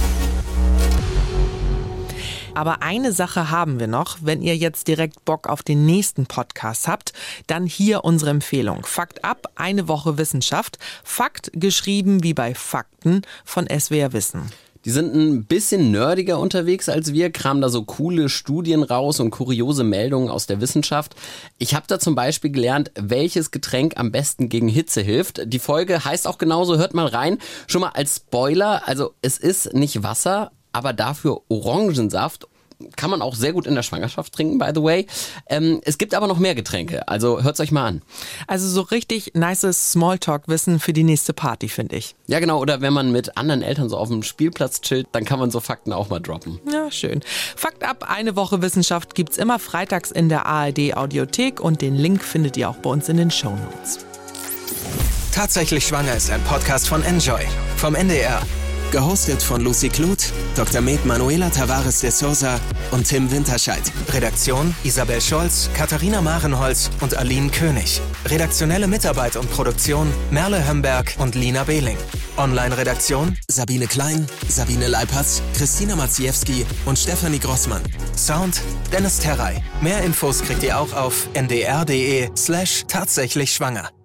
Speaker 2: Aber eine Sache haben wir noch. Wenn ihr jetzt direkt Bock auf den nächsten Podcast habt, dann hier unsere Empfehlung. Fakt ab, eine Woche Wissenschaft. Fakt geschrieben wie bei Fakten von S W R Wissen.
Speaker 4: Die sind ein bisschen nerdiger unterwegs als wir, kramen da so coole Studien raus und kuriose Meldungen aus der Wissenschaft. Ich habe da zum Beispiel gelernt, welches Getränk am besten gegen Hitze hilft. Die Folge heißt auch genauso, hört mal rein. Schon mal als Spoiler, also es ist nicht Wasser, aber dafür Orangensaft. Kann man auch sehr gut in der Schwangerschaft trinken, by the way. Ähm, es gibt aber noch mehr Getränke, also hört's euch mal an.
Speaker 2: Also so richtig nices Smalltalk-Wissen für die nächste Party, finde ich.
Speaker 4: Ja genau, oder wenn man mit anderen Eltern so auf dem Spielplatz chillt, dann kann man so Fakten auch mal droppen.
Speaker 2: Ja, schön. Fakt ab, eine Woche Wissenschaft gibt's immer freitags in der A R D Audiothek und den Link findet ihr auch bei uns in den Shownotes.
Speaker 3: Tatsächlich schwanger ist ein Podcast von Enjoy vom N D R. Gehostet von Lucy Kluth, Doktor Med Manuela Tavares de Sousa und Tim Winterscheid. Redaktion Isabel Scholz, Katharina Marenholz und Aline König. Redaktionelle Mitarbeit und Produktion Merle Hömberg und Lina Behling. Online-Redaktion Sabine Klein, Sabine Leipertz, Christina Maciejewski und Stefanie Grossmann. Sound Dennis Terrey. Mehr Infos kriegt ihr auch auf n d r punkt d e slash tatsächlich schwanger.